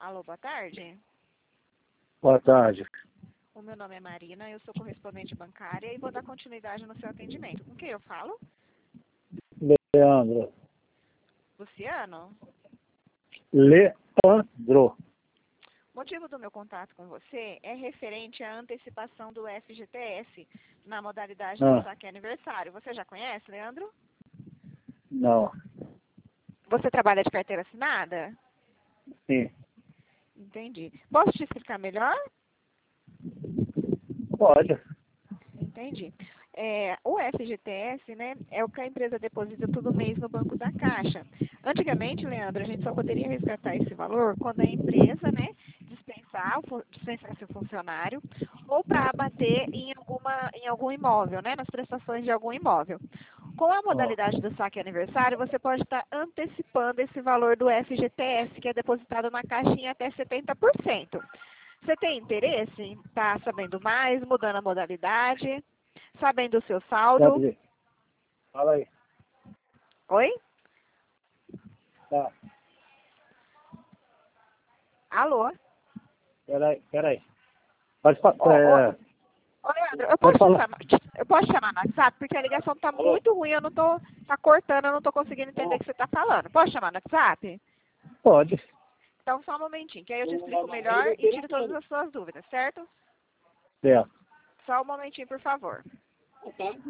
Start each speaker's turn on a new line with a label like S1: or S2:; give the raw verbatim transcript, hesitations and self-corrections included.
S1: Alô, boa tarde.
S2: Boa tarde.
S1: O meu nome é Marina, eu sou correspondente bancária e vou dar continuidade no seu atendimento. Com quem eu falo?
S2: Leandro.
S1: Luciano?
S2: Leandro.
S1: O motivo do meu contato com você é referente à antecipação do F G T S na modalidade do
S2: Ah,
S1: saque aniversário. Você já conhece, Leandro?
S2: não.
S1: Você trabalha de carteira assinada?
S2: Sim.
S1: Entendi. Posso te explicar melhor?
S2: Pode.
S1: Entendi. É, o F G T S, né, é o que a empresa deposita todo mês no Banco da Caixa. Antigamente, Leandro, a gente só poderia resgatar esse valor quando a empresa, né, dispensar, o fu- dispensar seu funcionário ou para abater em, alguma, em algum imóvel, né, nas prestações de algum imóvel. Com a
S2: Ah,
S1: modalidade do saque aniversário, você pode estar antecipando esse valor do F G T S, que é depositado na caixinha até setenta por cento. Você tem interesse em estar sabendo mais, mudando a modalidade, sabendo o seu
S2: já
S1: saldo?
S2: pedi. Fala aí.
S1: Oi?
S2: Tá.
S1: Alô?
S2: Peraí, peraí. Pode, fa-
S1: Ô, ô,
S2: é,
S1: ô, Leandro, eu
S2: pode
S1: posso te
S2: falar.
S1: chamar, te- eu posso te chamar no WhatsApp? Porque a ligação tá
S2: Alô?
S1: muito ruim, eu não tô, tá cortando, eu não tô conseguindo entender o
S2: Bom,
S1: que você tá falando. Posso chamar no WhatsApp?
S2: pode.
S1: Então só um momentinho, que aí eu te
S2: Vamos lá
S1: explico
S2: na
S1: melhor
S2: rede
S1: e tiro todas
S2: telefone.
S1: as suas dúvidas, certo?
S2: Certo.
S1: Só um momentinho, por favor.